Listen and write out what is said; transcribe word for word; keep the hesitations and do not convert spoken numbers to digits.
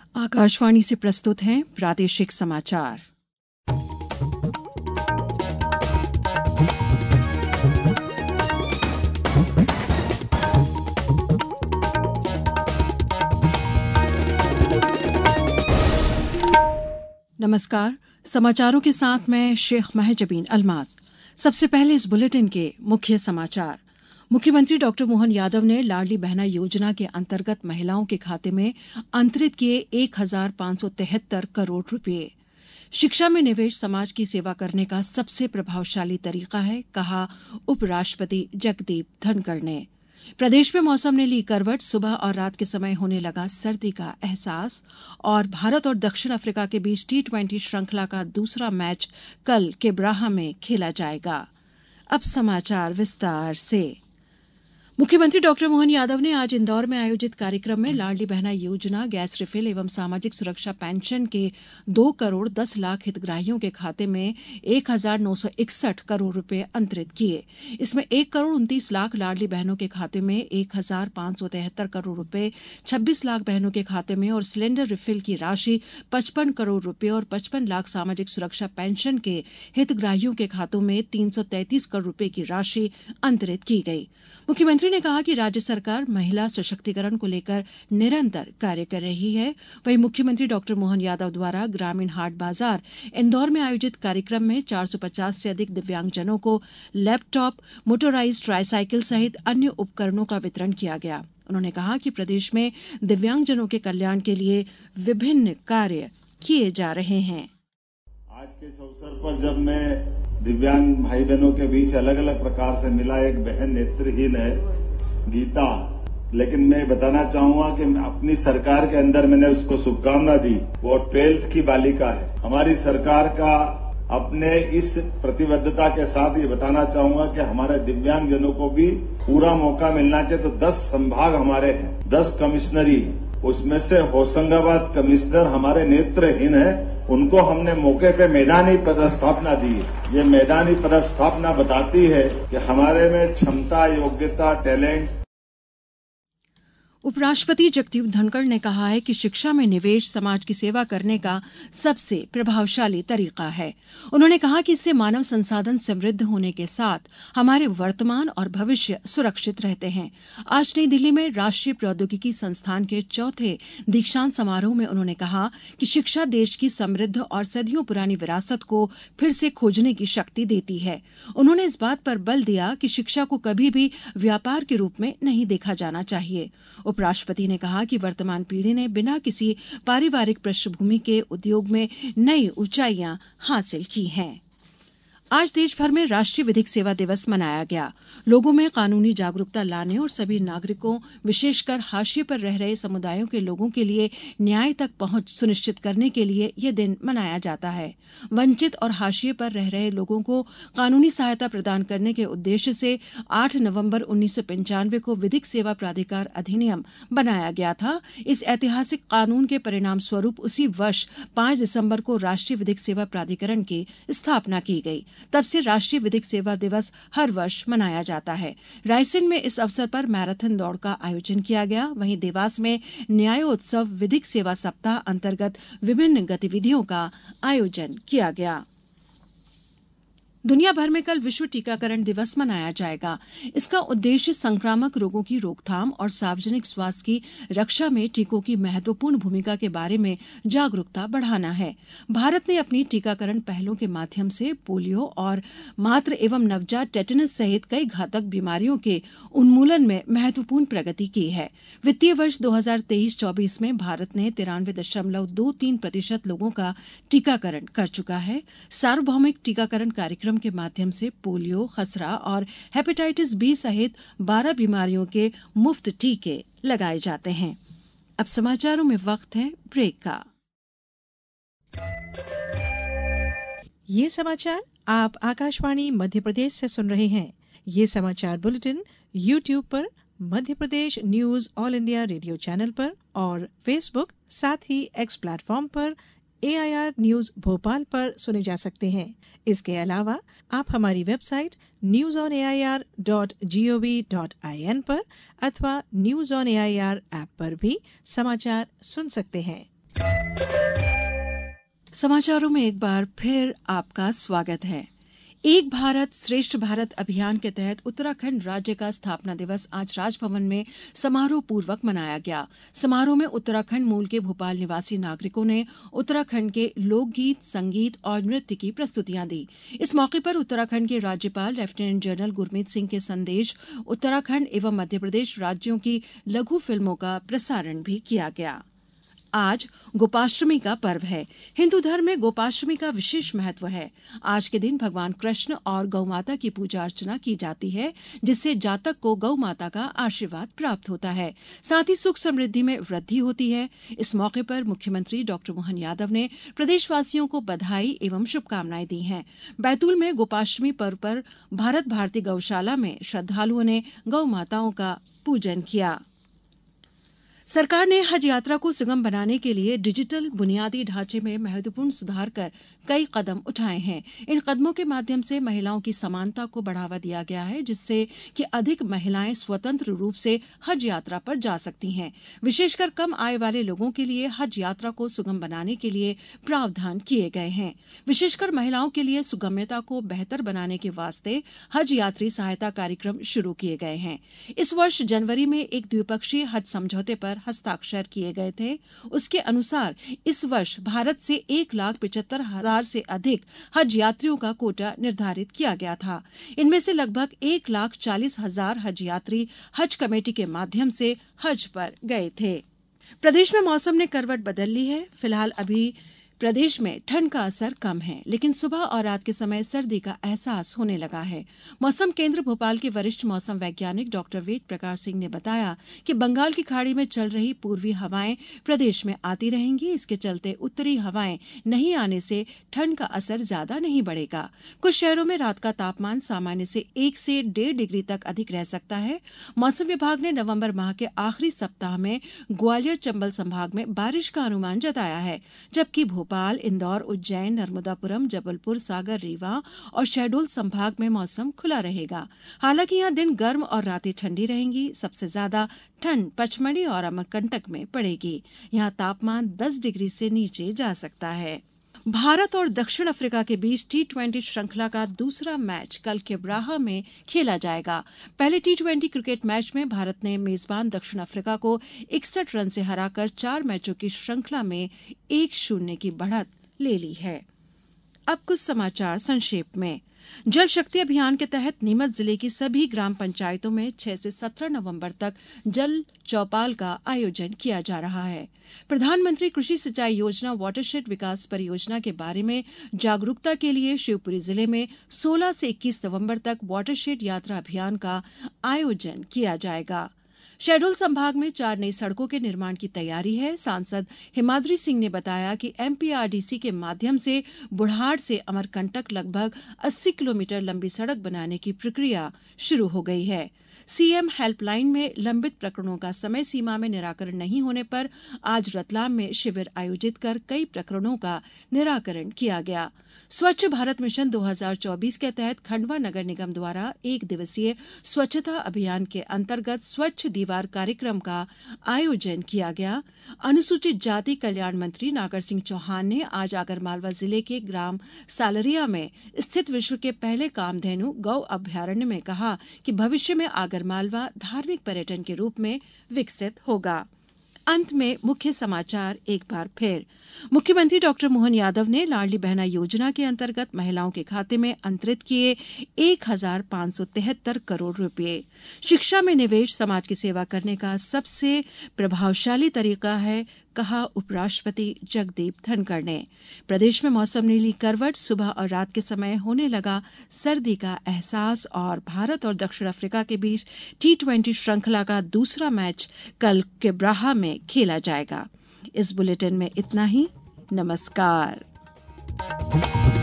आकाशवाणी से प्रस्तुत हैं प्रादेशिक समाचार। नमस्कार, समाचारों के साथ मैं शेख महजबीन अल्मास। सबसे पहले इस बुलेटिन के मुख्य समाचार। मुख्यमंत्री डॉक्टर मोहन यादव ने लाडली बहना योजना के अंतर्गत महिलाओं के खाते में अंतरित किए एक हजार पांच सौ तिहत्तर करोड़ रुपये। शिक्षा में निवेश समाज की सेवा करने का सबसे प्रभावशाली तरीका है, कहा उपराष्ट्रपति जगदीप धनखड़ ने। प्रदेश में मौसम ने ली करवट, सुबह और रात के समय होने लगा सर्दी का एहसास। और भारत और दक्षिण अफ्रीका के बीच टी ट्वेंटी श्रृंखला का दूसरा मैच कल केब्राहा में खेला जाएगा। अब समाचार विस्तार से। मुख्यमंत्री डॉक्टर मोहन यादव ने आज इंदौर में आयोजित कार्यक्रम में लाडली बहना योजना, गैस रिफिल एवं सामाजिक सुरक्षा पेंशन के दो करोड़ दस लाख हितग्राहियों के खाते में एक हजार नौ सौ इकसठ करोड़ रुपए अंतरित किए। इसमें एक करोड़ उनतीस लाख लाडली बहनों के खाते में एक हजार पांच सौ तिहत्तर करोड़ रुपए, छब्बीस लाख बहनों के खाते में और सिलेंडर रिफिल की राशि पचपन करोड़ रुपए और पचपन लाख सामाजिक सुरक्षा पेंशन के हितग्राहियों के खातों में तीन सौ तैंतीस करोड़ रुपए की राशि अंतरित की गई। मुख्यमंत्री ने कहा कि राज्य सरकार महिला सशक्तिकरण को लेकर निरंतर कार्य कर रही है। वहीं मुख्यमंत्री डॉक्टर मोहन यादव द्वारा ग्रामीण हाट बाजार इंदौर में आयोजित कार्यक्रम में चार सौ पचास से अधिक दिव्यांगजनों को लैपटॉप, मोटराइज्ड ट्राईसाइकिल सहित अन्य उपकरणों का वितरण किया गया। उन्होंने कहा कि प्रदेश में दिव्यांगजनों के कल्याण के लिए विभिन्न कार्य किए जा रहे हैं। आज के इस अवसर पर जब मैं दिव्यांग भाई बहनों के बीच अलग अलग प्रकार से मिला, एक बहन नेत्रहीन है गीता, लेकिन मैं बताना चाहूंगा कि अपनी सरकार के अंदर मैंने उसको शुभकामना दी। वो ट्वेल्थ की बालिका है। हमारी सरकार का अपने इस प्रतिबद्धता के साथ ये बताना चाहूंगा कि हमारे दिव्यांगजनों को भी पूरा मौका मिलना चाहिए। तो दस संभाग हमारे हैं, दस कमिश्नरी, उसमें से होशंगाबाद कमिश्नर हमारे नेत्रहीन है। उनको हमने मौके पे मैदानी पदस्थापना दी। ये मैदानी पदस्थापना बताती है कि हमारे में क्षमता, योग्यता, टैलेंट। उपराष्ट्रपति जगदीप धनखड़ ने कहा है कि शिक्षा में निवेश समाज की सेवा करने का सबसे प्रभावशाली तरीका है। उन्होंने कहा कि इससे मानव संसाधन समृद्ध होने के साथ हमारे वर्तमान और भविष्य सुरक्षित रहते हैं। आज नई दिल्ली में राष्ट्रीय प्रौद्योगिकी संस्थान के चौथे दीक्षांत समारोह में उन्होंने कहा कि शिक्षा देश की समृद्ध और सदियों पुरानी विरासत को फिर से खोजने की शक्ति देती है। उन्होंने इस बात पर बल दिया कि शिक्षा को कभी भी व्यापार के रूप में नहीं देखा जाना चाहिए। उपराष्ट्रपति ने कहा कि वर्तमान पीढ़ी ने बिना किसी पारिवारिक पृष्ठभूमि के उद्योग में नई ऊंचाइयां हासिल की हैं। आज देश भर में राष्ट्रीय विधिक सेवा दिवस मनाया गया। लोगों में कानूनी जागरूकता लाने और सभी नागरिकों, विशेषकर हाशिए पर रह रहे समुदायों के लोगों के लिए न्याय तक पहुंच सुनिश्चित करने के लिए यह दिन मनाया जाता है। वंचित और हाशिए पर रह रहे लोगों को कानूनी सहायता प्रदान करने के उद्देश्य से आठ नवंबर उन्नीस सौ पंचानवे को विधिक सेवा प्राधिकार अधिनियम बनाया गया था। इस ऐतिहासिक कानून के परिणाम स्वरूप उसी वर्ष पांच दिसंबर को राष्ट्रीय विधिक सेवा प्राधिकरण की स्थापना की गई। तब से राष्ट्रीय विधिक सेवा दिवस हर वर्ष मनाया जाता है। रायसेन में इस अवसर पर मैराथन दौड़ का आयोजन किया गया। वहीं देवास में न्यायोत्सव विधिक सेवा सप्ताह अंतर्गत विभिन्न गतिविधियों का आयोजन किया गया। दुनिया भर में कल विश्व टीकाकरण दिवस मनाया जाएगा। इसका उद्देश्य संक्रामक रोगों की रोकथाम और सार्वजनिक स्वास्थ्य की रक्षा में टीकों की महत्वपूर्ण भूमिका के बारे में जागरूकता बढ़ाना है। भारत ने अपनी टीकाकरण पहलों के माध्यम से पोलियो और मातृ एवं नवजात टेटनस सहित कई घातक बीमारियों के उन्मूलन में महत्वपूर्ण प्रगति की है। वित्तीय वर्ष दो हजार तेईस चौबीस में भारत ने तिरानवे दशमलव दो तीन प्रतिशत लोगों का टीकाकरण कर चुका है। सार्वभौमिक टीकाकरण कार्यक्रम के माध्यम से पोलियो, खसरा और हेपेटाइटिस बी सहित बारह बीमारियों के मुफ्त टीके लगाए जाते हैं। अब समाचारों में वक्त है ब्रेक का। ये समाचार आप आकाशवाणी मध्य प्रदेश से सुन रहे हैं। ये समाचार बुलेटिन यूट्यूब पर, Madhya Pradesh news All India Radio channel पर और फेसबुक साथ ही एक्स प्लेटफॉर्म पर A I R news Bhopal पर सुने जा सकते हैं। इसके अलावा आप हमारी website news on A I R dot G O V dot I N पर अथवा news on A I R app पर भी समाचार सुन सकते हैं। समाचारों में एक बार फिर आपका स्वागत है। एक भारत श्रेष्ठ भारत अभियान के तहत उत्तराखंड राज्य का स्थापना दिवस आज राजभवन में समारोह पूर्वक मनाया गया। समारोह में उत्तराखंड मूल के भोपाल निवासी नागरिकों ने उत्तराखंड के लोकगीत, संगीत और नृत्य की प्रस्तुतियां दी। इस मौके पर उत्तराखंड के राज्यपाल लेफ्टिनेंट जनरल गुरमीत सिंह के संदेश, उत्तराखंड एवं मध्य प्रदेश राज्यों की लघु फिल्मों का प्रसारण भी किया गया। आज गोपाष्टमी का पर्व है। हिंदू धर्म में गोपाष्टमी का विशेष महत्व है। आज के दिन भगवान कृष्ण और गौ माता की पूजा अर्चना की जाती है, जिससे जातक को गौ माता का आशीर्वाद प्राप्त होता है। साथ ही सुख समृद्धि में वृद्धि होती है। इस मौके पर मुख्यमंत्री डॉक्टर मोहन यादव ने प्रदेशवासियों को बधाई एवं शुभकामनाएं दी हैं। बैतूल में गोपाष्टमी पर्व पर भारत भारती गौशाला में श्रद्धालुओं ने गौ माताओं का पूजन किया। सरकार ने हज यात्रा को सुगम बनाने के लिए डिजिटल बुनियादी ढांचे में महत्वपूर्ण सुधार कर कई कदम उठाए हैं। इन कदमों के माध्यम से महिलाओं की समानता को बढ़ावा दिया गया है, जिससे कि अधिक महिलाएं स्वतंत्र रूप से हज यात्रा पर जा सकती हैं। विशेषकर कम आय वाले लोगों के लिए हज यात्रा को सुगम बनाने के लिए प्रावधान किए गए हैं। विशेषकर महिलाओं के लिए सुगम्यता को बेहतर बनाने के वास्ते हज यात्री सहायता कार्यक्रम शुरू किए गए हैं। इस वर्ष जनवरी में एक द्विपक्षीय हज समझौते पर हस्ताक्षर किए गए थे। उसके अनुसार इस वर्ष भारत से एक लाख पिचहत्तर हजार से अधिक हज यात्रियों का कोटा निर्धारित किया गया था। इनमें से लगभग एक लाख चालीस हजार हज यात्री हज कमेटी के माध्यम से हज पर गए थे। प्रदेश में मौसम ने करवट बदल ली है। फिलहाल अभी प्रदेश में ठंड का असर कम है, लेकिन सुबह और रात के समय सर्दी का एहसास होने लगा है। मौसम केंद्र भोपाल के वरिष्ठ मौसम वैज्ञानिक डॉक्टर वेद प्रकाश सिंह ने बताया कि बंगाल की खाड़ी में चल रही पूर्वी हवाएं प्रदेश में आती रहेंगी। इसके चलते उत्तरी हवाएं नहीं आने से ठंड का असर ज्यादा नहीं बढ़ेगा। कुछ शहरों में रात का तापमान सामान्य से एक से डेढ़ डिग्री तक अधिक रह सकता है। मौसम विभाग ने नवम्बर माह के आखिरी सप्ताह में ग्वालियर चंबल संभाग में बारिश का अनुमान जताया है, जबकि भोपाल, इंदौर, उज्जैन, नर्मदापुरम, जबलपुर, सागर, रीवा और शहडोल संभाग में मौसम खुला रहेगा। हालांकि यहां दिन गर्म और रातें ठंडी रहेंगी। सबसे ज्यादा ठंड पचमढ़ी और अमरकंटक में पड़ेगी। यहां तापमान दस डिग्री से नीचे जा सकता है। भारत और दक्षिण अफ्रीका के बीच टी ट्वेंटी श्रृंखला का दूसरा मैच कल केब्राहा में खेला जाएगा। पहले टी ट्वेंटी क्रिकेट मैच में भारत ने मेजबान दक्षिण अफ्रीका को इकसठ रन से हराकर चार मैचों की श्रृंखला में एक शून्य की बढ़त ले ली है। अब कुछ समाचार संक्षेप में। जल शक्ति अभियान के तहत नीमच जिले की सभी ग्राम पंचायतों में छह से सत्रह नवंबर तक जल चौपाल का आयोजन किया जा रहा है। प्रधानमंत्री कृषि सिंचाई योजना वाटरशेड विकास परियोजना के बारे में जागरूकता के लिए शिवपुरी जिले में सोलह से इक्कीस नवंबर तक वाटरशेड यात्रा अभियान का आयोजन किया जाएगा। शहडोल संभाग में चार नई सड़कों के निर्माण की तैयारी है। सांसद हिमाद्री सिंह ने बताया कि एमपीआरडीसी के माध्यम से बुढ़ाड़ से अमरकंटक लगभग अस्सी किलोमीटर लंबी सड़क बनाने की प्रक्रिया शुरू हो गई है। सीएम हेल्पलाइन में लंबित प्रकरणों का समय सीमा में निराकरण नहीं होने पर आज रतलाम में शिविर आयोजित कर कई प्रकरणों का निराकरण किया गया। स्वच्छ भारत मिशन दो हज़ार चौबीस के तहत खंडवा नगर निगम द्वारा एक दिवसीय स्वच्छता अभियान के अंतर्गत स्वच्छ दीवार कार्यक्रम का आयोजन किया गया। अनुसूचित जाति कल्याण मंत्री नागर सिंह चौहान ने आज आगरमालवा जिले के ग्राम सालरिया में स्थित विश्व के पहले कामधेनु गौ अभ्यारण्य में कहा कि भविष्य में आगरमालवा धार्मिक पर्यटन के रूप में विकसित होगा। अंत में मुख्य समाचार एक बार फिर। मुख्यमंत्री डॉक्टर मोहन यादव ने लाडली बहना योजना के अंतर्गत महिलाओं के खाते में अंतरित किए एक हजार पांच सौ तिहत्तर करोड़ रुपए। शिक्षा में निवेश समाज की सेवा करने का सबसे प्रभावशाली तरीका है, कहा उपराष्ट्रपति जगदीप धनखड़ ने। प्रदेश में मौसम ने ली करवट, सुबह और रात के समय होने लगा सर्दी का एहसास और भारत और दक्षिण अफ्रीका के बीच टी ट्वेंटी श्रृंखला का दूसरा मैच कल केब्राहा में खेला जाएगा। इस बुलेटिन में इतना ही। नमस्कार।